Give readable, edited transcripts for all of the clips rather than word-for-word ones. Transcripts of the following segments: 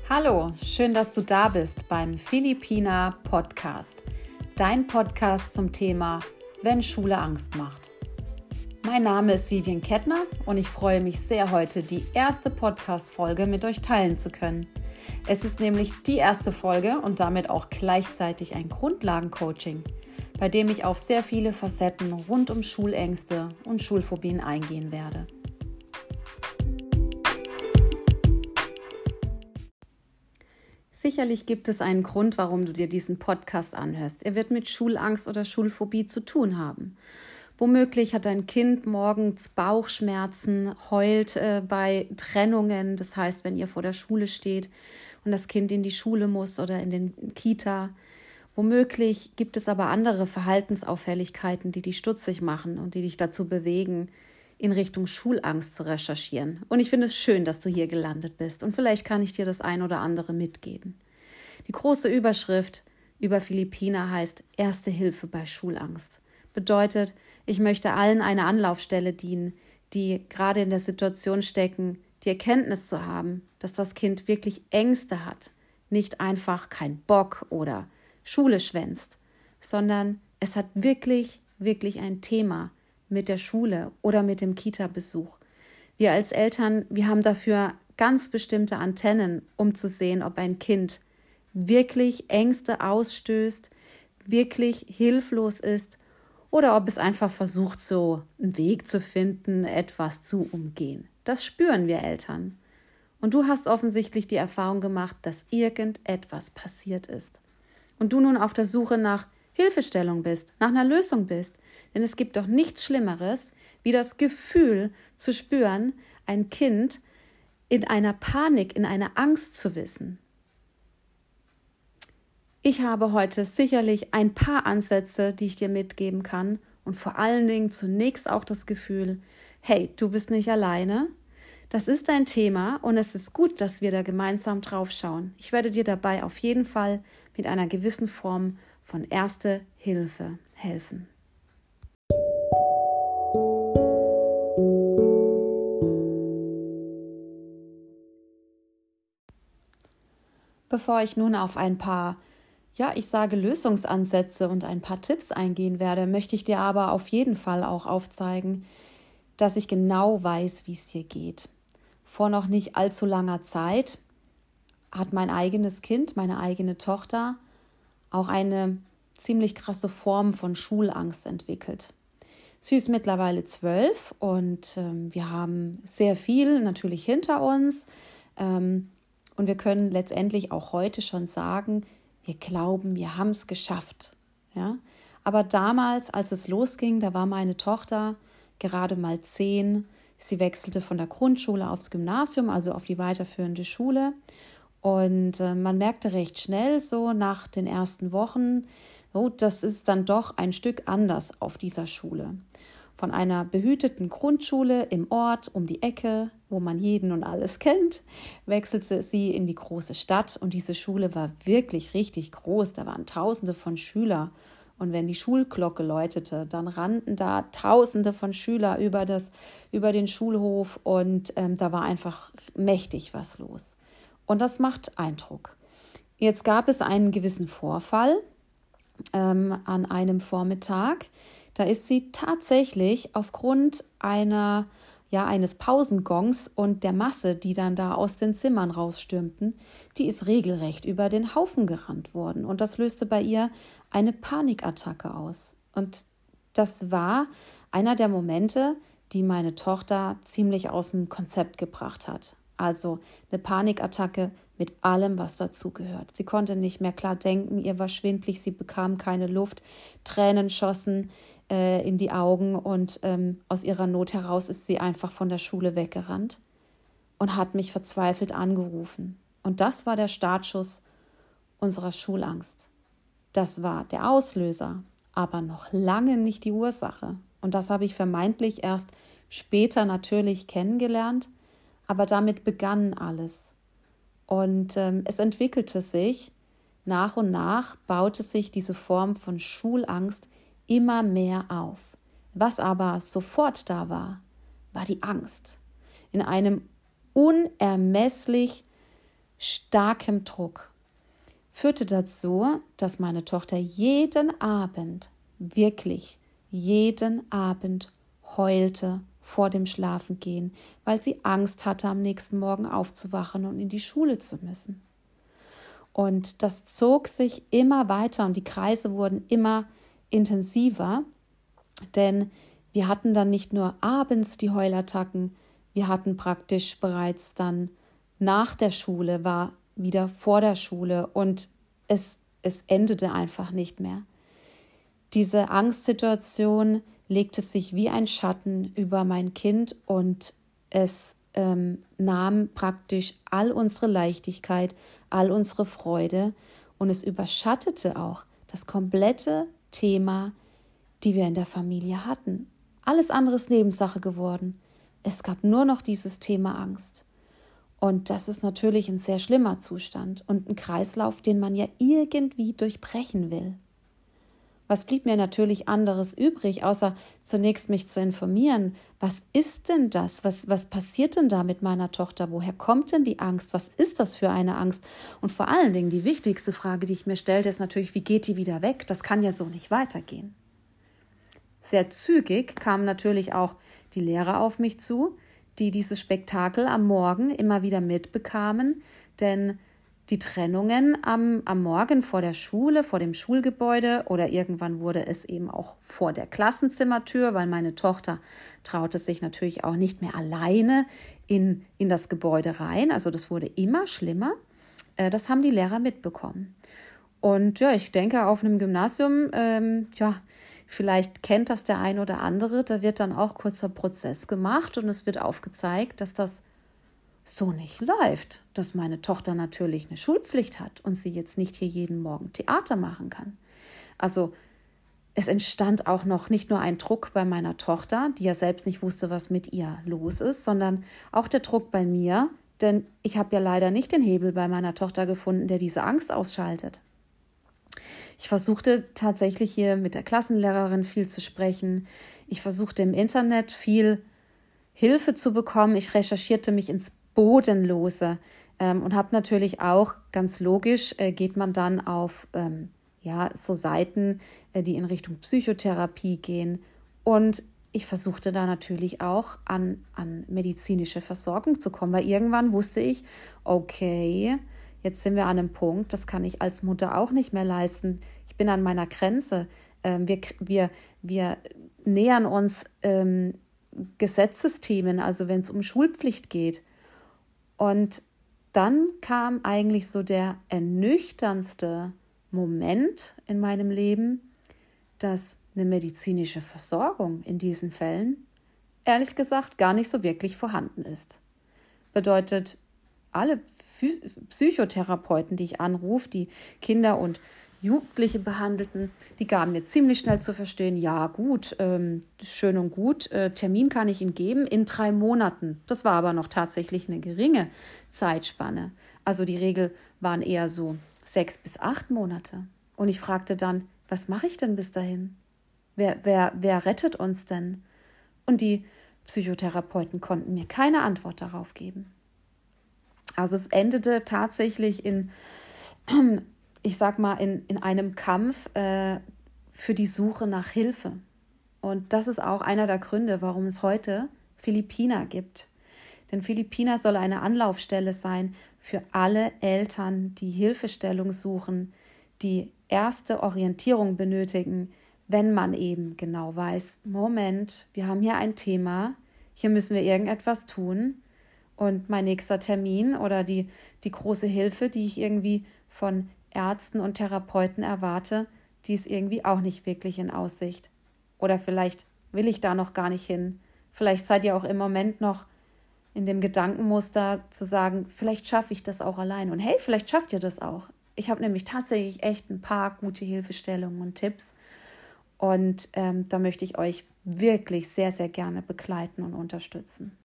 Hallo, schön, dass du da bist beim Philippina Podcast. Dein Podcast zum Thema Wenn Schule Angst macht. Mein Name ist Vivian Kettner und ich freue mich sehr, heute die erste Podcast-Folge mit euch teilen zu können. Es ist nämlich die erste Folge und damit auch gleichzeitig ein Grundlagencoaching, bei dem ich auf sehr viele Facetten rund um Schulängste und Schulphobien eingehen werde. Sicherlich gibt es einen Grund, warum du dir diesen Podcast anhörst. Er wird mit Schulangst oder Schulphobie zu tun haben. Womöglich hat dein Kind morgens Bauchschmerzen, heult bei Trennungen. Das heißt, wenn ihr vor der Schule steht und das Kind in die Schule muss oder in den Kita. Womöglich gibt es aber andere Verhaltensauffälligkeiten, die dich stutzig machen und die dich dazu bewegen, in Richtung Schulangst zu recherchieren. Und ich finde es schön, dass du hier gelandet bist. Und vielleicht kann ich dir das ein oder andere mitgeben. Die große Überschrift über Philippina heißt Erste Hilfe bei Schulangst. Bedeutet, ich möchte allen eine Anlaufstelle dienen, die gerade in der Situation stecken, die Erkenntnis zu haben, dass das Kind wirklich Ängste hat. Nicht einfach keinen Bock oder Schule schwänzt, sondern es hat wirklich ein Thema mit der Schule oder mit dem Kita-Besuch. Wir als Eltern, wir haben dafür ganz bestimmte Antennen, um zu sehen, ob ein Kind wirklich Ängste ausstößt, wirklich hilflos ist oder ob es einfach versucht, so einen Weg zu finden, etwas zu umgehen. Das spüren wir Eltern. Und du hast offensichtlich die Erfahrung gemacht, dass irgendetwas passiert ist. Und du nun auf der Suche nach Hilfestellung bist, nach einer Lösung bist. Denn es gibt doch nichts Schlimmeres, wie das Gefühl zu spüren, ein Kind in einer Panik, in einer Angst zu wissen. Ich habe heute sicherlich ein paar Ansätze, die ich dir mitgeben kann und vor allen Dingen zunächst auch das Gefühl, hey, du bist nicht alleine. Das ist ein Thema und es ist gut, dass wir da gemeinsam drauf schauen. Ich werde dir dabei auf jeden Fall mit einer gewissen Form von Erste Hilfe helfen. Bevor ich nun auf ein paar, Lösungsansätze und ein paar Tipps eingehen werde, möchte ich dir aber auf jeden Fall auch aufzeigen, dass ich genau weiß, wie es dir geht. Vor noch nicht allzu langer Zeit hat mein eigenes Kind, meine eigene Tochter, auch eine ziemlich krasse Form von Schulangst entwickelt. Sie ist mittlerweile 12 und wir haben sehr viel natürlich hinter uns. Und wir können letztendlich auch heute schon sagen, wir glauben, wir haben es geschafft. Ja? Aber damals, als es losging, da war meine Tochter gerade mal 10. Sie wechselte von der Grundschule aufs Gymnasium, also auf die weiterführende Schule. Und man merkte recht schnell so nach den ersten Wochen, oh, das ist dann doch ein Stück anders auf dieser Schule. Von einer behüteten Grundschule im Ort um die Ecke, wo man jeden und alles kennt, wechselte sie in die große Stadt. Und diese Schule war wirklich richtig groß. Da waren Tausende von Schülern. Und wenn die Schulglocke läutete, dann rannten da Tausende von Schülern über den Schulhof. Und da war einfach mächtig was los. Und das macht Eindruck. Jetzt gab es einen gewissen Vorfall an einem Vormittag. Da ist sie tatsächlich aufgrund eines Pausengongs und der Masse, die dann da aus den Zimmern rausstürmten, die ist regelrecht über den Haufen gerannt worden. Und das löste bei ihr eine Panikattacke aus. Und das war einer der Momente, die meine Tochter ziemlich aus dem Konzept gebracht hat. Also eine Panikattacke mit allem, was dazugehört. Sie konnte nicht mehr klar denken, ihr war schwindelig, sie bekam keine Luft, Tränen schossen in die Augen und aus ihrer Not heraus ist sie einfach von der Schule weggerannt und hat mich verzweifelt angerufen. Und das war der Startschuss unserer Schulangst. Das war der Auslöser, aber noch lange nicht die Ursache. Und das habe ich vermeintlich erst später natürlich kennengelernt, aber damit begann alles. Und es entwickelte sich, nach und nach baute sich diese Form von Schulangst immer mehr auf. Was aber sofort da war die Angst. In einem unermesslich starkem Druck führte dazu, dass meine Tochter jeden Abend, wirklich jeden Abend heulte vor dem Schlafengehen, weil sie Angst hatte, am nächsten Morgen aufzuwachen und in die Schule zu müssen. Und das zog sich immer weiter und die Kreise wurden immer intensiver, denn wir hatten dann nicht nur abends die Heulattacken, wir hatten praktisch bereits dann nach der Schule, war wieder vor der Schule und es endete einfach nicht mehr. Diese Angstsituation legte sich wie ein Schatten über mein Kind und es nahm praktisch all unsere Leichtigkeit, all unsere Freude und es überschattete auch das komplette Thema, die wir in der Familie hatten. Alles andere ist Nebensache geworden. Es gab nur noch dieses Thema Angst. Und das ist natürlich ein sehr schlimmer Zustand und ein Kreislauf, den man ja irgendwie durchbrechen will. Was blieb mir natürlich anderes übrig, außer zunächst mich zu informieren, was ist denn das? Was passiert denn da mit meiner Tochter? Woher kommt denn die Angst? Was ist das für eine Angst? Und vor allen Dingen die wichtigste Frage, die ich mir stellte, ist natürlich, wie geht die wieder weg? Das kann ja so nicht weitergehen. Sehr zügig kamen natürlich auch die Lehrer auf mich zu, die dieses Spektakel am Morgen immer wieder mitbekamen, denn die Trennungen am Morgen vor der Schule, vor dem Schulgebäude oder irgendwann wurde es eben auch vor der Klassenzimmertür, weil meine Tochter traute sich natürlich auch nicht mehr alleine in das Gebäude rein. Also das wurde immer schlimmer. Das haben die Lehrer mitbekommen. Und ja, ich denke, auf einem Gymnasium, vielleicht kennt das der ein oder andere, da wird dann auch kurzer Prozess gemacht und es wird aufgezeigt, dass das so nicht läuft, dass meine Tochter natürlich eine Schulpflicht hat und sie jetzt nicht hier jeden Morgen Theater machen kann. Also es entstand auch noch nicht nur ein Druck bei meiner Tochter, die ja selbst nicht wusste, was mit ihr los ist, sondern auch der Druck bei mir, denn ich habe ja leider nicht den Hebel bei meiner Tochter gefunden, der diese Angst ausschaltet. Ich versuchte tatsächlich hier mit der Klassenlehrerin viel zu sprechen. Ich versuchte im Internet viel Hilfe zu bekommen. Ich recherchierte mich ins Bodenlose und habe natürlich auch, ganz logisch, geht man dann auf so Seiten, die in Richtung Psychotherapie gehen. Und ich versuchte da natürlich auch an medizinische Versorgung zu kommen, weil irgendwann wusste ich, okay, jetzt sind wir an einem Punkt, das kann ich als Mutter auch nicht mehr leisten. Ich bin an meiner Grenze. Wir nähern uns Gesetzesthemen, also wenn es um Schulpflicht geht. Und dann kam eigentlich so der ernüchterndste Moment in meinem Leben, dass eine medizinische Versorgung in diesen Fällen, ehrlich gesagt, gar nicht so wirklich vorhanden ist. Bedeutet, alle Psychotherapeuten, die ich anrufe, die Kinder und Jugendliche behandelten, die gaben mir ziemlich schnell zu verstehen, ja gut, schön und gut, Termin kann ich Ihnen geben in 3 Monaten. Das war aber noch tatsächlich eine geringe Zeitspanne. Also die Regel waren eher so 6 bis 8 Monate. Und ich fragte dann, was mache ich denn bis dahin? Wer rettet uns denn? Und die Psychotherapeuten konnten mir keine Antwort darauf geben. Also es endete tatsächlich in einem Kampf für die Suche nach Hilfe. Und das ist auch einer der Gründe, warum es heute Philippina gibt. Denn Philippina soll eine Anlaufstelle sein für alle Eltern, die Hilfestellung suchen, die erste Orientierung benötigen, wenn man eben genau weiß, Moment, wir haben hier ein Thema, hier müssen wir irgendetwas tun. Und mein nächster Termin oder die große Hilfe, die ich irgendwie von Ärzten und Therapeuten erwarte, die ist irgendwie auch nicht wirklich in Aussicht. Oder vielleicht will ich da noch gar nicht hin. Vielleicht seid ihr auch im Moment noch in dem Gedankenmuster zu sagen, vielleicht schaffe ich das auch allein. Und hey, vielleicht schafft ihr das auch. Ich habe nämlich tatsächlich echt ein paar gute Hilfestellungen und Tipps. Und da möchte ich euch wirklich sehr, sehr gerne begleiten und unterstützen.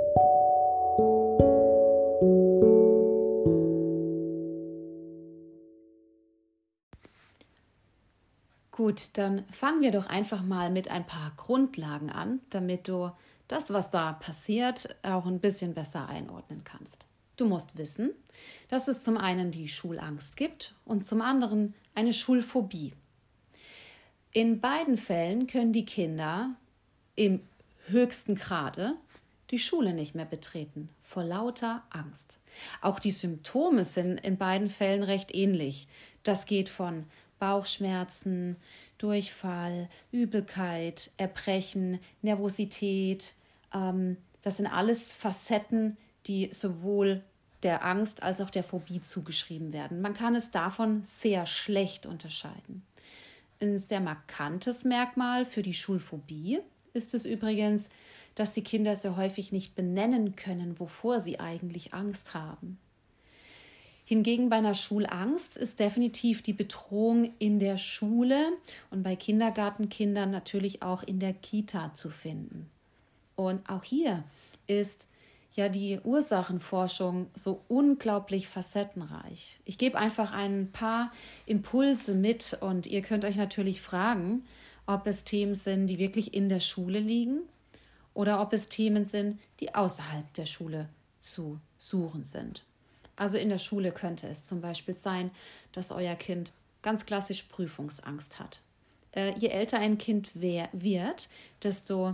Gut, dann fangen wir doch einfach mal mit ein paar Grundlagen an, damit du das, was da passiert, auch ein bisschen besser einordnen kannst. Du musst wissen, dass es zum einen die Schulangst gibt und zum anderen eine Schulphobie. In beiden Fällen können die Kinder im höchsten Grade die Schule nicht mehr betreten, vor lauter Angst. Auch die Symptome sind in beiden Fällen recht ähnlich. Das geht von Bauchschmerzen, Durchfall, Übelkeit, Erbrechen, Nervosität. Das sind alles Facetten, die sowohl der Angst als auch der Phobie zugeschrieben werden. Man kann es davon sehr schlecht unterscheiden. Ein sehr markantes Merkmal für die Schulphobie ist es übrigens, dass die Kinder sehr häufig nicht benennen können, wovor sie eigentlich Angst haben. Hingegen bei einer Schulangst ist definitiv die Bedrohung in der Schule und bei Kindergartenkindern natürlich auch in der Kita zu finden. Und auch hier ist ja die Ursachenforschung so unglaublich facettenreich. Ich gebe einfach ein paar Impulse mit und ihr könnt euch natürlich fragen, ob es Themen sind, die wirklich in der Schule liegen oder ob es Themen sind, die außerhalb der Schule zu suchen sind. Also in der Schule könnte es zum Beispiel sein, dass euer Kind ganz klassisch Prüfungsangst hat. Je älter ein Kind wird, desto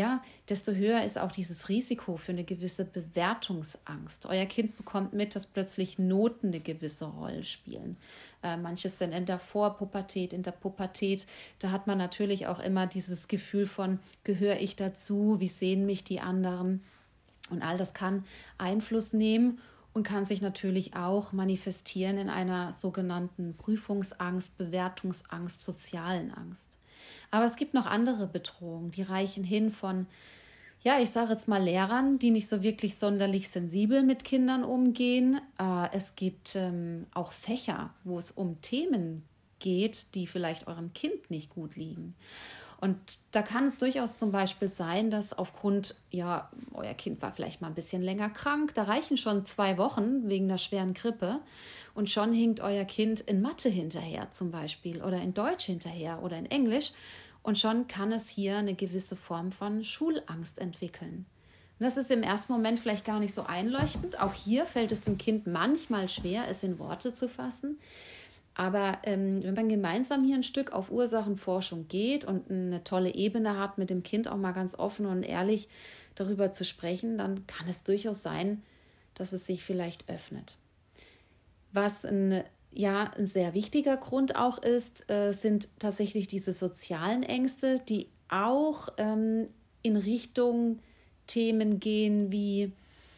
höher ist auch dieses Risiko für eine gewisse Bewertungsangst. Euer Kind bekommt mit, dass plötzlich Noten eine gewisse Rolle spielen. Manches sind in der Vorpubertät, in der Pubertät. Da hat man natürlich auch immer dieses Gefühl von, gehöre ich dazu, wie sehen mich die anderen? Und all das kann Einfluss nehmen und kann sich natürlich auch manifestieren in einer sogenannten Prüfungsangst, Bewertungsangst, sozialen Angst. Aber es gibt noch andere Bedrohungen, die reichen hin von, ich sage jetzt mal Lehrern, die nicht so wirklich sonderlich sensibel mit Kindern umgehen. Es gibt auch Fächer, wo es um Themen geht, die vielleicht eurem Kind nicht gut liegen. Und da kann es durchaus zum Beispiel sein, dass aufgrund, euer Kind war vielleicht mal ein bisschen länger krank, da reichen schon 2 Wochen wegen einer schweren Grippe und schon hinkt euer Kind in Mathe hinterher zum Beispiel oder in Deutsch hinterher oder in Englisch und schon kann es hier eine gewisse Form von Schulangst entwickeln. Und das ist im ersten Moment vielleicht gar nicht so einleuchtend. Auch hier fällt es dem Kind manchmal schwer, es in Worte zu fassen. Aber wenn man gemeinsam hier ein Stück auf Ursachenforschung geht und eine tolle Ebene hat, mit dem Kind auch mal ganz offen und ehrlich darüber zu sprechen, dann kann es durchaus sein, dass es sich vielleicht öffnet. Was ein sehr wichtiger Grund auch ist, sind tatsächlich diese sozialen Ängste, die auch in Richtung Themen gehen wie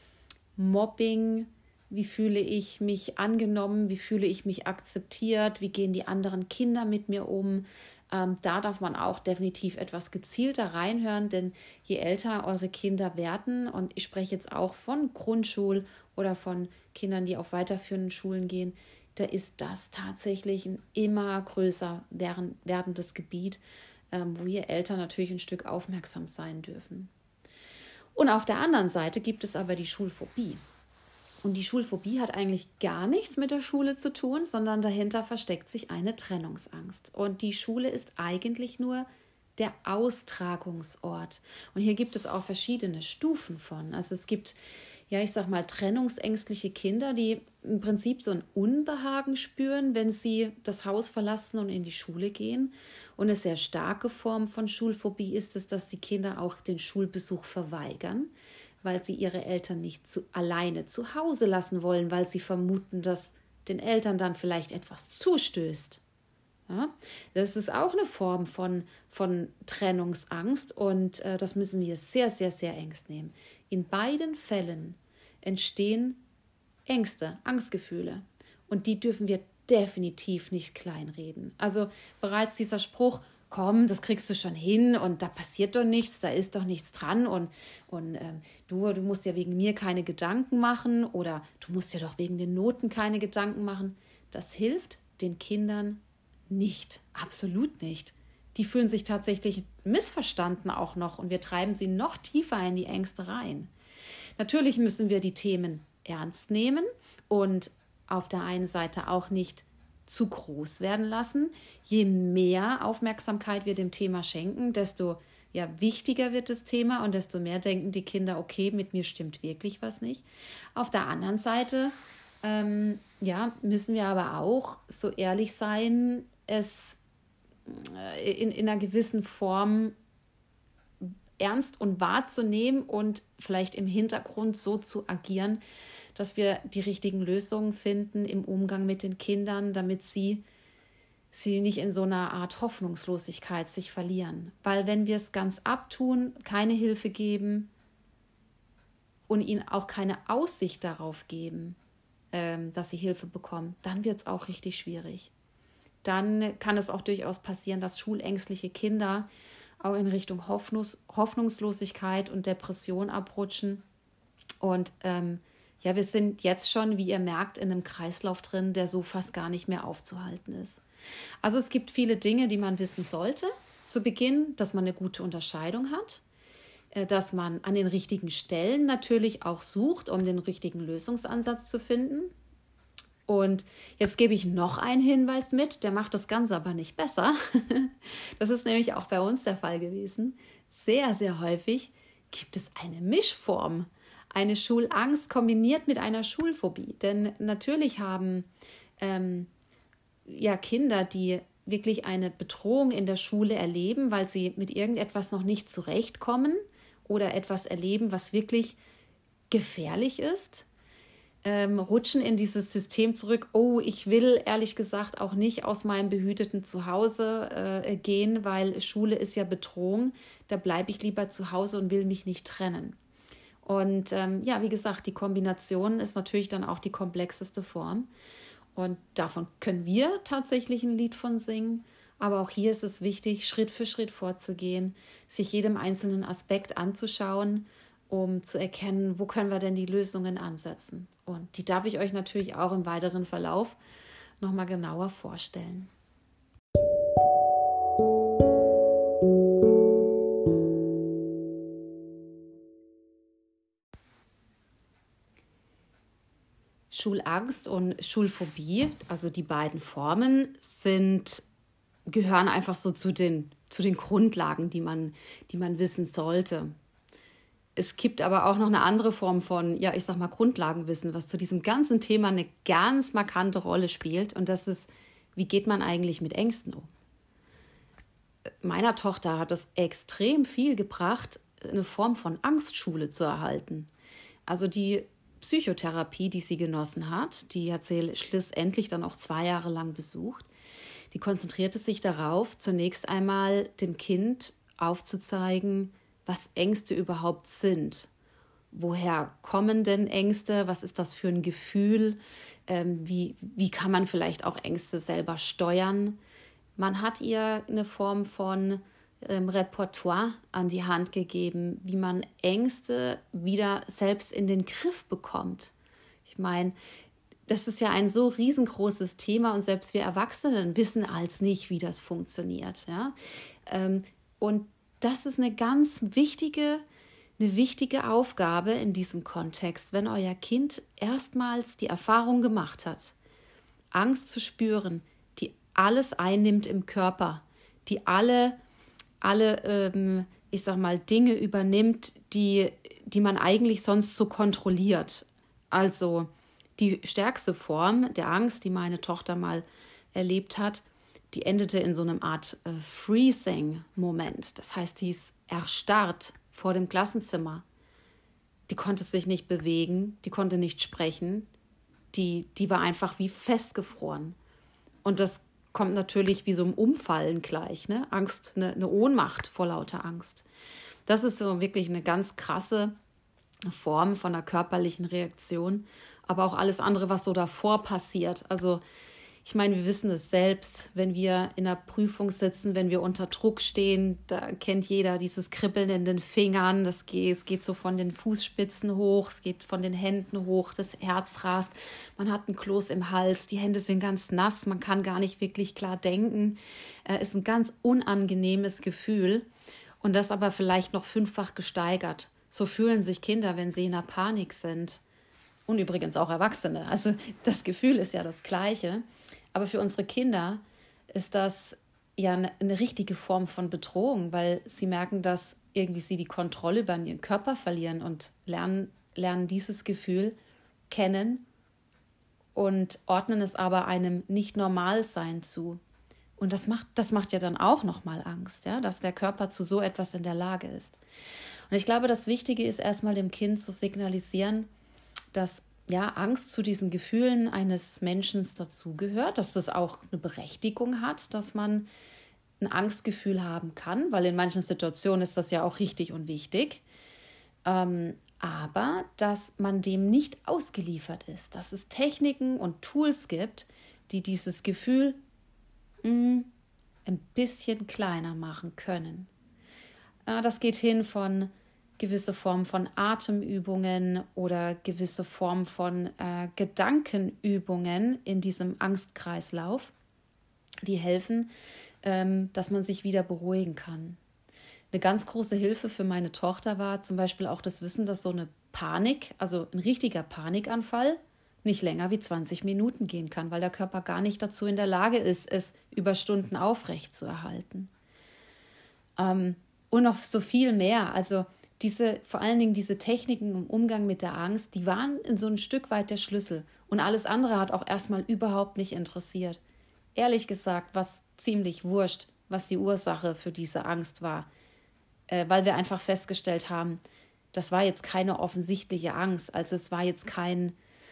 Mobbing. Wie fühle ich mich angenommen? Wie fühle ich mich akzeptiert? Wie gehen die anderen Kinder mit mir um? Da darf man auch definitiv etwas gezielter reinhören, denn je älter eure Kinder werden, und ich spreche jetzt auch von Grundschul- oder von Kindern, die auf weiterführenden Schulen gehen, da ist das tatsächlich ein immer größer werdendes Gebiet, wo ihr Eltern natürlich ein Stück aufmerksam sein dürfen. Und auf der anderen Seite gibt es aber die Schulphobie. Und die Schulphobie hat eigentlich gar nichts mit der Schule zu tun, sondern dahinter versteckt sich eine Trennungsangst. Und die Schule ist eigentlich nur der Austragungsort. Und hier gibt es auch verschiedene Stufen von. Also es gibt, trennungsängstliche Kinder, die im Prinzip so ein Unbehagen spüren, wenn sie das Haus verlassen und in die Schule gehen. Und eine sehr starke Form von Schulphobie ist es, dass die Kinder auch den Schulbesuch verweigern, weil sie ihre Eltern nicht alleine zu Hause lassen wollen, weil sie vermuten, dass den Eltern dann vielleicht etwas zustößt. Ja, das ist auch eine Form von Trennungsangst und das müssen wir sehr, sehr, sehr ernst nehmen. In beiden Fällen entstehen Ängste, Angstgefühle und die dürfen wir definitiv nicht kleinreden. Also bereits dieser Spruch, komm, das kriegst du schon hin und da passiert doch nichts, da ist doch nichts dran und du musst ja wegen mir keine Gedanken machen oder du musst ja doch wegen den Noten keine Gedanken machen. Das hilft den Kindern nicht, absolut nicht. Die fühlen sich tatsächlich missverstanden auch noch und wir treiben sie noch tiefer in die Ängste rein. Natürlich müssen wir die Themen ernst nehmen und auf der einen Seite auch nicht zu groß werden lassen. Je mehr Aufmerksamkeit wir dem Thema schenken, desto wichtiger wird das Thema und desto mehr denken die Kinder, okay, mit mir stimmt wirklich was nicht. Auf der anderen Seite müssen wir aber auch so ehrlich sein, es in einer gewissen Form ernst und wahrzunehmen und vielleicht im Hintergrund so zu agieren, dass wir die richtigen Lösungen finden im Umgang mit den Kindern, damit sie nicht in so einer Art Hoffnungslosigkeit sich verlieren. Weil wenn wir es ganz abtun, keine Hilfe geben und ihnen auch keine Aussicht darauf geben, dass sie Hilfe bekommen, dann wird es auch richtig schwierig. Dann kann es auch durchaus passieren, dass schulängstliche Kinder auch in Richtung Hoffnungslosigkeit und Depression abrutschen. Und wir sind jetzt schon, wie ihr merkt, in einem Kreislauf drin, der so fast gar nicht mehr aufzuhalten ist. Also es gibt viele Dinge, die man wissen sollte zu Beginn, dass man eine gute Unterscheidung hat, dass man an den richtigen Stellen natürlich auch sucht, um den richtigen Lösungsansatz zu finden. Und jetzt gebe ich noch einen Hinweis mit, der macht das Ganze aber nicht besser. Das ist nämlich auch bei uns der Fall gewesen. Sehr, sehr häufig gibt es eine Mischform, eine Schulangst kombiniert mit einer Schulphobie. Denn natürlich haben Kinder, die wirklich eine Bedrohung in der Schule erleben, weil sie mit irgendetwas noch nicht zurechtkommen oder etwas erleben, was wirklich gefährlich ist, rutschen in dieses System zurück, ich will ehrlich gesagt auch nicht aus meinem behüteten Zuhause gehen, weil Schule ist ja Bedrohung, da bleibe ich lieber zu Hause und will mich nicht trennen. Und wie gesagt, die Kombination ist natürlich dann auch die komplexeste Form und davon können wir tatsächlich ein Lied von singen, aber auch hier ist es wichtig, Schritt für Schritt vorzugehen, sich jedem einzelnen Aspekt anzuschauen, um zu erkennen, wo können wir denn die Lösungen ansetzen. Und die darf ich euch natürlich auch im weiteren Verlauf nochmal genauer vorstellen. Schulangst und Schulphobie, also die beiden Formen, gehören einfach so zu den Grundlagen, die man wissen sollte. Es gibt aber auch noch eine andere Form von, Grundlagenwissen, was zu diesem ganzen Thema eine ganz markante Rolle spielt. Und das ist, wie geht man eigentlich mit Ängsten um? Meiner Tochter hat es extrem viel gebracht, eine Form von Angstschule zu erhalten. Also die Psychotherapie, die sie genossen hat, die hat sie schlussendlich dann auch 2 Jahre lang besucht, die konzentrierte sich darauf, zunächst einmal dem Kind aufzuzeigen, was Ängste überhaupt sind. Woher kommen denn Ängste? Was ist das für ein Gefühl? Wie kann man vielleicht auch Ängste selber steuern? Man hat ihr eine Form von Repertoire an die Hand gegeben, wie man Ängste wieder selbst in den Griff bekommt. Ich meine, das ist ja ein so riesengroßes Thema und selbst wir Erwachsenen wissen als nicht, wie das funktioniert. Ja? Und das ist eine ganz wichtige Aufgabe in diesem Kontext, wenn euer Kind erstmals die Erfahrung gemacht hat, Angst zu spüren, die alles einnimmt im Körper, die alle Dinge übernimmt, die man eigentlich sonst so kontrolliert. Also die stärkste Form der Angst, die meine Tochter mal erlebt hat, die endete in so einer Art Freezing-Moment. Das heißt, die ist erstarrt vor dem Klassenzimmer. Die konnte sich nicht bewegen, die konnte nicht sprechen. Die war einfach wie festgefroren. Und das kommt natürlich wie so ein Umfallen gleich, ne? Angst, eine Ohnmacht vor lauter Angst. Das ist so wirklich eine ganz krasse Form von einer körperlichen Reaktion. Aber auch alles andere, was so davor passiert. Also ich meine, wir wissen es selbst, wenn wir in einer Prüfung sitzen, wenn wir unter Druck stehen, da kennt jeder dieses Kribbeln in den Fingern, es geht so von den Fußspitzen hoch, es geht von den Händen hoch, das Herz rast, man hat einen Kloß im Hals, die Hände sind ganz nass, man kann gar nicht wirklich klar denken, ist ein ganz unangenehmes Gefühl und das aber vielleicht noch 5-fach gesteigert. So fühlen sich Kinder, wenn sie in einer Panik sind. Und übrigens auch Erwachsene. Also das Gefühl ist ja das Gleiche. Aber für unsere Kinder ist das ja eine richtige Form von Bedrohung, weil sie merken, dass irgendwie sie die Kontrolle über ihren Körper verlieren und lernen dieses Gefühl kennen und ordnen es aber einem Nicht-Normal-Sein zu. Und das macht ja dann auch nochmal Angst, ja, dass der Körper zu so etwas in der Lage ist. Und ich glaube, das Wichtige ist erstmal dem Kind zu signalisieren, dass ja Angst zu diesen Gefühlen eines Menschen dazugehört, dass das auch eine Berechtigung hat, dass man ein Angstgefühl haben kann, weil in manchen Situationen ist das ja auch richtig und wichtig. Aber dass man dem nicht ausgeliefert ist, dass es Techniken und Tools gibt, die dieses Gefühl ein bisschen kleiner machen können. Das geht hin von gewisse Formen von Atemübungen oder gewisse Formen von Gedankenübungen in diesem Angstkreislauf, die helfen, dass man sich wieder beruhigen kann. Eine ganz große Hilfe für meine Tochter war zum Beispiel auch das Wissen, dass so eine Panik, also ein richtiger Panikanfall, nicht länger wie 20 Minuten gehen kann, weil der Körper gar nicht dazu in der Lage ist, es über Stunden aufrecht zu erhalten. Und noch so viel mehr. Also vor allen Dingen diese Techniken im Umgang mit der Angst, die waren in so ein Stück weit der Schlüssel. Und alles andere hat auch erstmal überhaupt nicht interessiert. Ehrlich gesagt, was ziemlich wurscht, was die Ursache für diese Angst war. Weil wir einfach festgestellt haben, das war jetzt keine offensichtliche Angst. Also es war jetzt keine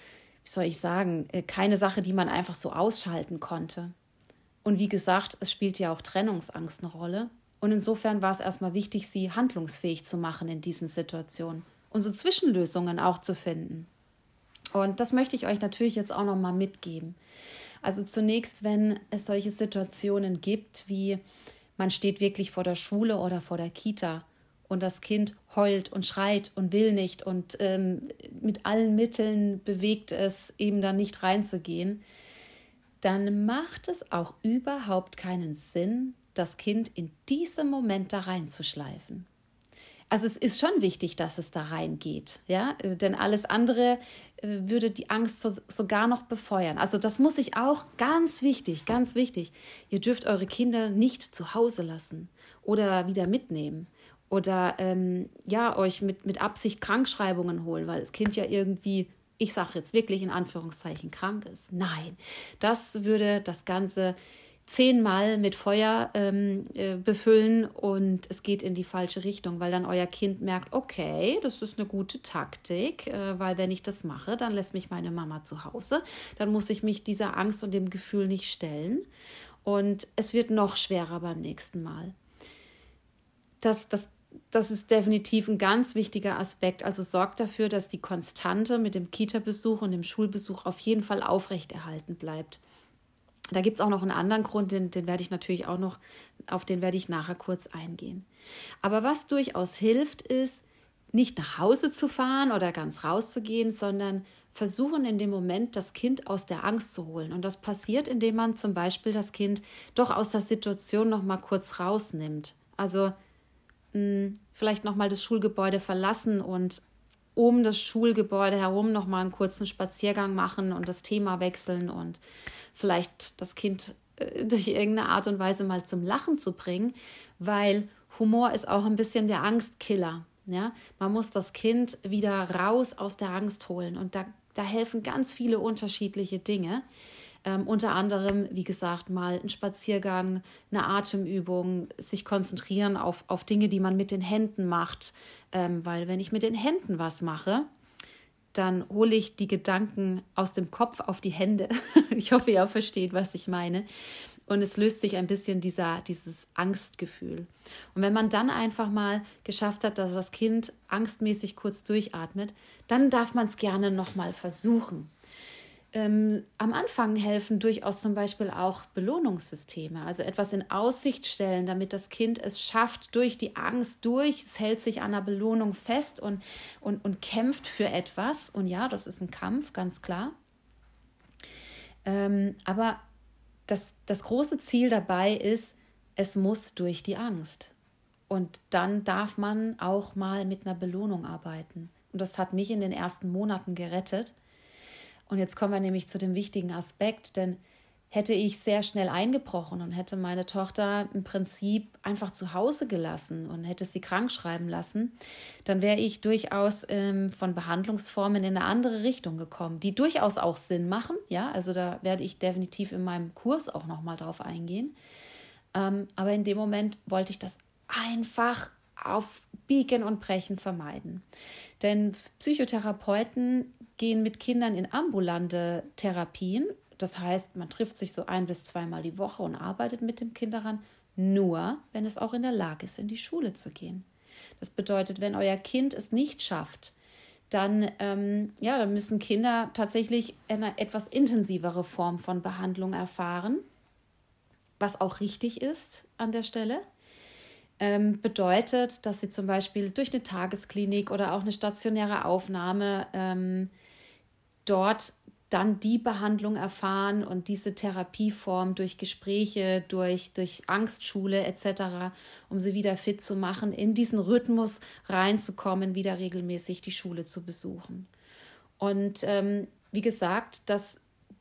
Sache, die man einfach so ausschalten konnte. Und wie gesagt, es spielt ja auch Trennungsangst eine Rolle. Und insofern war es erstmal wichtig, sie handlungsfähig zu machen in diesen Situationen und so Zwischenlösungen auch zu finden. Und das möchte ich euch natürlich jetzt auch nochmal mitgeben. Also zunächst, wenn es solche Situationen gibt, wie man steht wirklich vor der Schule oder vor der Kita und das Kind heult und schreit und will nicht und mit allen Mitteln bewegt es, eben dann nicht reinzugehen, dann macht es auch überhaupt keinen Sinn, das Kind in diesem Moment da reinzuschleifen. Also es ist schon wichtig, dass es da reingeht, ja, denn alles andere würde die Angst sogar noch befeuern. Also das muss ich auch ganz wichtig. Ihr dürft eure Kinder nicht zu Hause lassen oder wieder mitnehmen oder euch mit Absicht Krankschreibungen holen, weil das Kind ja irgendwie, ich sage jetzt wirklich in Anführungszeichen, krank ist. Nein, das würde das Ganze 10-mal mit Feuer befüllen und es geht in die falsche Richtung, weil dann euer Kind merkt, okay, das ist eine gute Taktik, weil wenn ich das mache, dann lässt mich meine Mama zu Hause, dann muss ich mich dieser Angst und dem Gefühl nicht stellen und es wird noch schwerer beim nächsten Mal. Das ist definitiv ein ganz wichtiger Aspekt, also sorgt dafür, dass die Konstante mit dem Kita-Besuch und dem Schulbesuch auf jeden Fall aufrechterhalten bleibt. Da gibt es auch noch einen anderen Grund, auf den werde ich nachher kurz eingehen. Aber was durchaus hilft, ist, nicht nach Hause zu fahren oder ganz rauszugehen, sondern versuchen in dem Moment, das Kind aus der Angst zu holen. Und das passiert, indem man zum Beispiel das Kind doch aus der Situation noch mal kurz rausnimmt. Also vielleicht noch mal das Schulgebäude verlassen und um das Schulgebäude herum noch mal einen kurzen Spaziergang machen und das Thema wechseln und vielleicht das Kind durch irgendeine Art und Weise mal zum Lachen zu bringen, weil Humor ist auch ein bisschen der Angstkiller. Ja? Man muss das Kind wieder raus aus der Angst holen und da helfen ganz viele unterschiedliche Dinge. Unter anderem, wie gesagt, mal ein Spaziergang, eine Atemübung, sich konzentrieren auf Dinge, die man mit den Händen macht. Weil wenn ich mit den Händen was mache, dann hole ich die Gedanken aus dem Kopf auf die Hände. Ich hoffe, ihr versteht, was ich meine. Und es löst sich ein bisschen dieses Angstgefühl. Und wenn man dann einfach mal geschafft hat, dass das Kind angstmäßig kurz durchatmet, dann darf man es gerne nochmal versuchen. Am Anfang helfen durchaus zum Beispiel auch Belohnungssysteme, also etwas in Aussicht stellen, damit das Kind es schafft, durch die Angst es hält sich an einer Belohnung fest und kämpft für etwas. Und ja, das ist ein Kampf, ganz klar. Aber das große Ziel dabei ist, es muss durch die Angst. Und dann darf man auch mal mit einer Belohnung arbeiten. Und das hat mich in den ersten Monaten gerettet. Und jetzt kommen wir nämlich zu dem wichtigen Aspekt, denn hätte ich sehr schnell eingebrochen und hätte meine Tochter im Prinzip einfach zu Hause gelassen und hätte sie krank schreiben lassen, dann wäre ich durchaus von Behandlungsformen in eine andere Richtung gekommen, die durchaus auch Sinn machen. Ja, also da werde ich definitiv in meinem Kurs auch nochmal drauf eingehen. Aber in dem Moment wollte ich das einfach auf Biegen und Brechen vermeiden. Denn Psychotherapeuten gehen mit Kindern in ambulante Therapien. Das heißt, man trifft sich so 1- bis 2-mal die Woche und arbeitet mit dem Kind daran, nur wenn es auch in der Lage ist, in die Schule zu gehen. Das bedeutet, wenn euer Kind es nicht schafft, dann müssen Kinder tatsächlich eine etwas intensivere Form von Behandlung erfahren, was auch richtig ist an der Stelle. Bedeutet, dass sie zum Beispiel durch eine Tagesklinik oder auch eine stationäre Aufnahme dort dann die Behandlung erfahren und diese Therapieform durch Gespräche, durch Angstschule etc., um sie wieder fit zu machen, in diesen Rhythmus reinzukommen, wieder regelmäßig die Schule zu besuchen. Und wie gesagt, das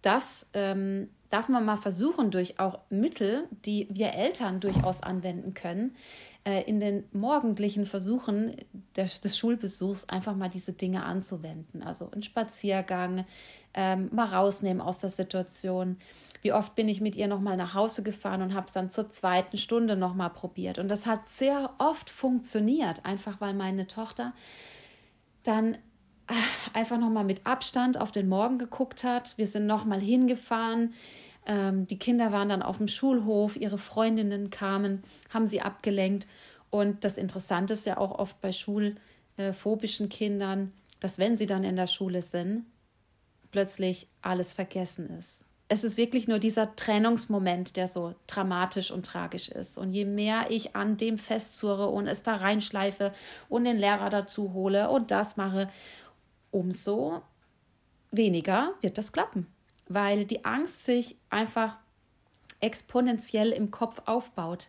darf man mal versuchen, durch auch Mittel, die wir Eltern durchaus anwenden können, in den morgendlichen Versuchen des Schulbesuchs einfach mal diese Dinge anzuwenden. Also einen Spaziergang, mal rausnehmen aus der Situation. Wie oft bin ich mit ihr nochmal nach Hause gefahren und habe es dann zur 2. Stunde nochmal probiert. Und das hat sehr oft funktioniert, einfach weil meine Tochter dann einfach nochmal mit Abstand auf den Morgen geguckt hat. Wir sind nochmal hingefahren. Die Kinder waren dann auf dem Schulhof, ihre Freundinnen kamen, haben sie abgelenkt. Und das Interessante ist ja auch oft bei schulphobischen Kindern, dass wenn sie dann in der Schule sind, plötzlich alles vergessen ist. Es ist wirklich nur dieser Trennungsmoment, der so dramatisch und tragisch ist. Und je mehr ich an dem festzurre und es da reinschleife und den Lehrer dazu hole und das mache, umso weniger wird das klappen, weil die Angst sich einfach exponentiell im Kopf aufbaut.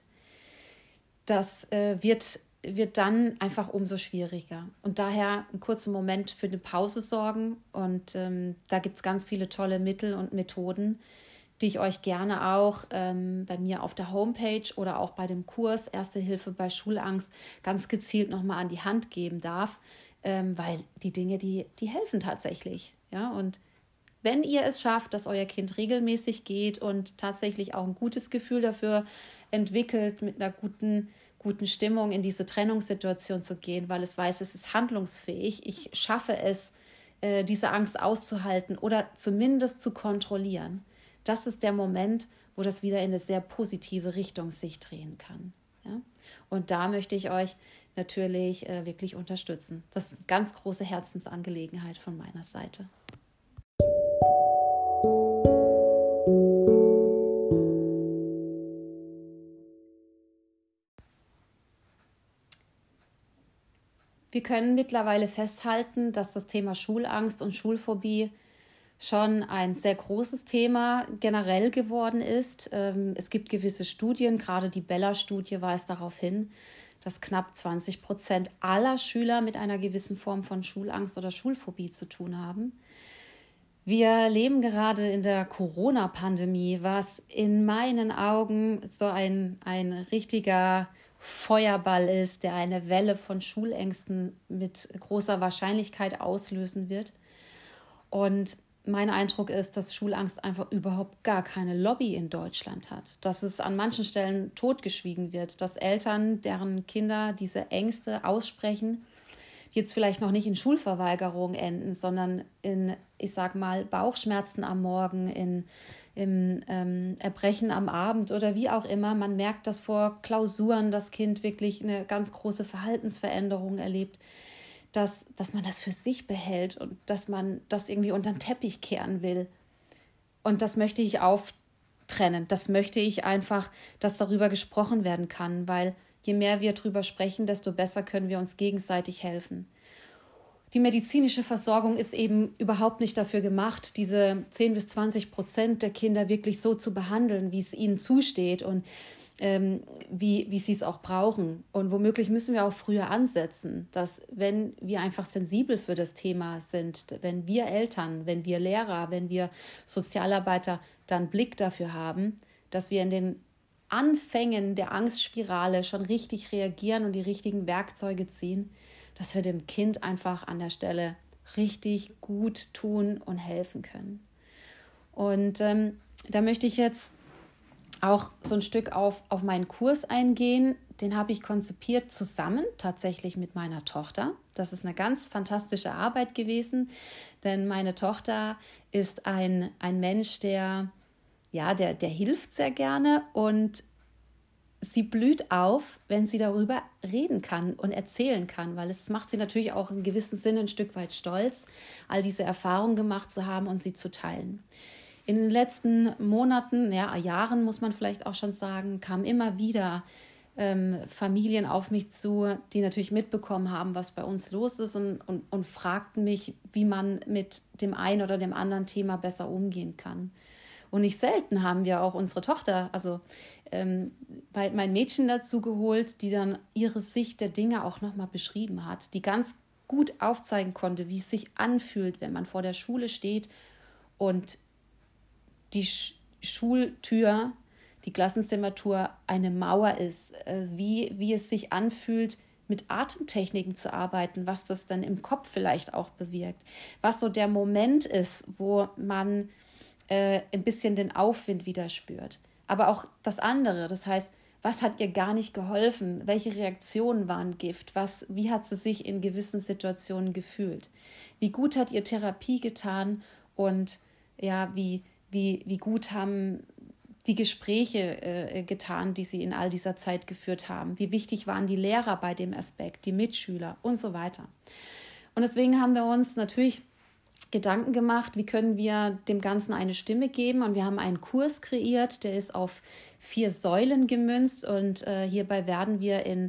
Das wird dann einfach umso schwieriger. Und daher einen kurzen Moment für eine Pause sorgen. Und da gibt es ganz viele tolle Mittel und Methoden, die ich euch gerne auch bei mir auf der Homepage oder auch bei dem Kurs Erste Hilfe bei Schulangst ganz gezielt nochmal an die Hand geben darf, weil die Dinge, die helfen tatsächlich. Ja? Und wenn ihr es schafft, dass euer Kind regelmäßig geht und tatsächlich auch ein gutes Gefühl dafür entwickelt, mit einer guten Stimmung in diese Trennungssituation zu gehen, weil es weiß, es ist handlungsfähig, ich schaffe es, diese Angst auszuhalten oder zumindest zu kontrollieren. Das ist der Moment, wo das wieder in eine sehr positive Richtung sich drehen kann. Ja? Und da möchte ich euch natürlich wirklich unterstützen. Das ist eine ganz große Herzensangelegenheit von meiner Seite. Wir können mittlerweile festhalten, dass das Thema Schulangst und Schulphobie schon ein sehr großes Thema generell geworden ist. Es gibt gewisse Studien, gerade die Bella-Studie weist darauf hin, dass knapp 20% aller Schüler mit einer gewissen Form von Schulangst oder Schulphobie zu tun haben. Wir leben gerade in der Corona-Pandemie, was in meinen Augen so ein richtiger Feuerball ist, der eine Welle von Schulängsten mit großer Wahrscheinlichkeit auslösen wird. Und mein Eindruck ist, dass Schulangst einfach überhaupt gar keine Lobby in Deutschland hat. Dass es an manchen Stellen totgeschwiegen wird, dass Eltern, deren Kinder diese Ängste aussprechen, die jetzt vielleicht noch nicht in Schulverweigerung enden, sondern in, ich sag mal, Bauchschmerzen am Morgen, im Erbrechen am Abend oder wie auch immer. Man merkt, dass vor Klausuren das Kind wirklich eine ganz große Verhaltensveränderung erlebt, dass man das für sich behält und dass man das irgendwie unter den Teppich kehren will. Und das möchte ich auftrennen. Das möchte ich einfach, dass darüber gesprochen werden kann, weil je mehr wir darüber sprechen, desto besser können wir uns gegenseitig helfen. Die medizinische Versorgung ist eben überhaupt nicht dafür gemacht, diese 10-20% der Kinder wirklich so zu behandeln, wie es ihnen zusteht. Und wie sie es auch brauchen. Und womöglich müssen wir auch früher ansetzen, dass wenn wir einfach sensibel für das Thema sind, wenn wir Eltern, wenn wir Lehrer, wenn wir Sozialarbeiter dann Blick dafür haben, dass wir in den Anfängen der Angstspirale schon richtig reagieren und die richtigen Werkzeuge ziehen, dass wir dem Kind einfach an der Stelle richtig gut tun und helfen können. Und da möchte ich jetzt auch so ein Stück auf meinen Kurs eingehen. Den habe ich konzipiert zusammen tatsächlich mit meiner Tochter. Das ist eine ganz fantastische Arbeit gewesen, denn meine Tochter ist ein Mensch, der hilft sehr gerne und sie blüht auf, wenn sie darüber reden kann und erzählen kann, weil es macht sie natürlich auch in gewissem Sinne ein Stück weit stolz, all diese Erfahrungen gemacht zu haben und sie zu teilen. In den letzten Monaten, Jahren muss man vielleicht auch schon sagen, kamen immer wieder Familien auf mich zu, die natürlich mitbekommen haben, was bei uns los ist und fragten mich, wie man mit dem einen oder dem anderen Thema besser umgehen kann. Und nicht selten haben wir auch unsere Tochter, also mein Mädchen dazu geholt, die dann ihre Sicht der Dinge auch nochmal beschrieben hat, die ganz gut aufzeigen konnte, wie es sich anfühlt, wenn man vor der Schule steht und die Schultür, die Klassenzimmertür eine Mauer ist, wie es sich anfühlt, mit Atemtechniken zu arbeiten, was das dann im Kopf vielleicht auch bewirkt, was so der Moment ist, wo man ein bisschen den Aufwind wieder spürt. Aber auch das andere, das heißt, was hat ihr gar nicht geholfen? Welche Reaktionen waren Gift? Wie hat sie sich in gewissen Situationen gefühlt? Wie gut hat ihr Therapie getan und wie gut haben die Gespräche getan, die sie in all dieser Zeit geführt haben? Wie wichtig waren die Lehrer bei dem Aspekt, die Mitschüler und so weiter? Und deswegen haben wir uns natürlich Gedanken gemacht, wie können wir dem Ganzen eine Stimme geben, und wir haben einen Kurs kreiert, der ist auf 4 Säulen gemünzt, und hierbei werden wir in,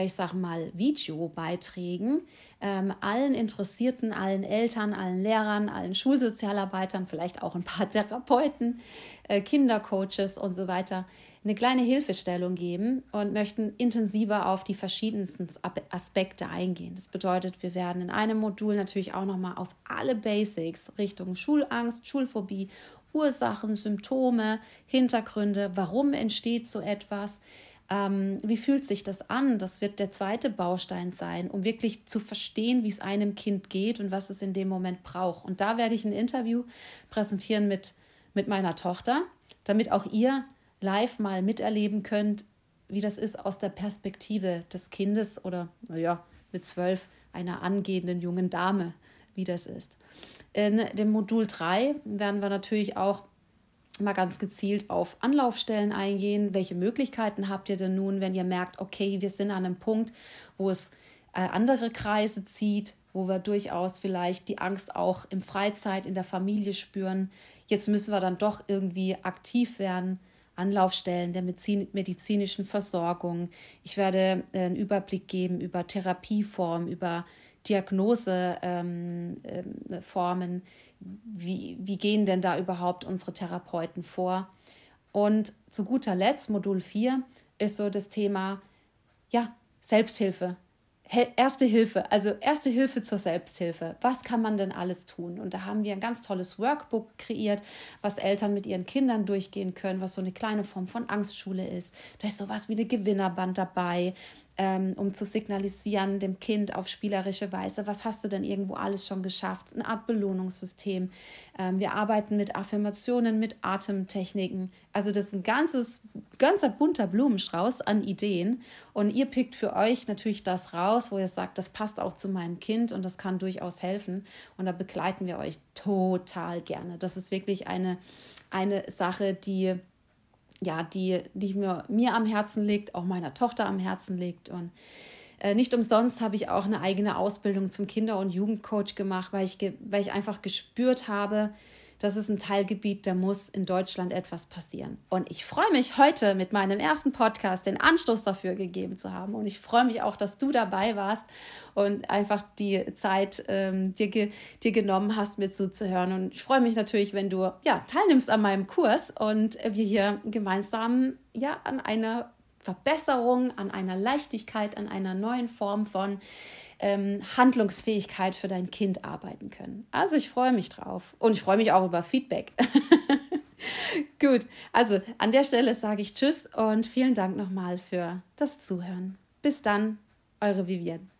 Videobeiträgen allen Interessierten, allen Eltern, allen Lehrern, allen Schulsozialarbeitern, vielleicht auch ein paar Therapeuten, Kindercoaches und so weiter eine kleine Hilfestellung geben und möchten intensiver auf die verschiedensten Aspekte eingehen. Das bedeutet, wir werden in einem Modul natürlich auch nochmal auf alle Basics Richtung Schulangst, Schulphobie, Ursachen, Symptome, Hintergründe, warum entsteht so etwas, wie fühlt sich das an? Das wird der zweite Baustein sein, um wirklich zu verstehen, wie es einem Kind geht und was es in dem Moment braucht. Und da werde ich ein Interview präsentieren mit meiner Tochter, damit auch ihr live mal miterleben könnt, wie das ist aus der Perspektive des Kindes oder, mit 12 einer angehenden jungen Dame, wie das ist. In dem Modul 3 werden wir natürlich auch mal ganz gezielt auf Anlaufstellen eingehen. Welche Möglichkeiten habt ihr denn nun, wenn ihr merkt, okay, wir sind an einem Punkt, wo es andere Kreise zieht, wo wir durchaus vielleicht die Angst auch in Freizeit, in der Familie spüren. Jetzt müssen wir dann doch irgendwie aktiv werden. Anlaufstellen der medizinischen Versorgung. Ich werde einen Überblick geben über Therapieformen, über Diagnoseformen. Wie gehen denn da überhaupt unsere Therapeuten vor? Und zu guter Letzt, Modul 4, ist so das Thema Selbsthilfe. Erste Hilfe zur Selbsthilfe. Was kann man denn alles tun? Und da haben wir ein ganz tolles Workbook kreiert, was Eltern mit ihren Kindern durchgehen können, was so eine kleine Form von Angstschule ist. Da ist sowas wie eine Gewinnerband dabei, um zu signalisieren dem Kind auf spielerische Weise, was hast du denn irgendwo alles schon geschafft? Eine Art Belohnungssystem. Wir arbeiten mit Affirmationen, mit Atemtechniken. Also das ist ein ganzer bunter Blumenstrauß an Ideen. Und ihr pickt für euch natürlich das raus, wo ihr sagt, das passt auch zu meinem Kind und das kann durchaus helfen. Und da begleiten wir euch total gerne. Das ist wirklich eine Sache, die mir am Herzen liegt, auch meiner Tochter am Herzen liegt. Und nicht umsonst habe ich auch eine eigene Ausbildung zum Kinder- und Jugendcoach gemacht, weil ich einfach gespürt habe, das ist ein Teilgebiet, da muss in Deutschland etwas passieren. Und ich freue mich heute mit meinem ersten Podcast den Anstoß dafür gegeben zu haben. Und ich freue mich auch, dass du dabei warst und einfach die Zeit dir genommen hast, mir zuzuhören. Und ich freue mich natürlich, wenn du teilnimmst an meinem Kurs und wir hier gemeinsam an einer Verbesserung, an einer Leichtigkeit, an einer neuen Form von Handlungsfähigkeit für dein Kind arbeiten können. Also ich freue mich drauf und ich freue mich auch über Feedback. Gut, also an der Stelle sage ich Tschüss und vielen Dank nochmal für das Zuhören. Bis dann, eure Vivienne.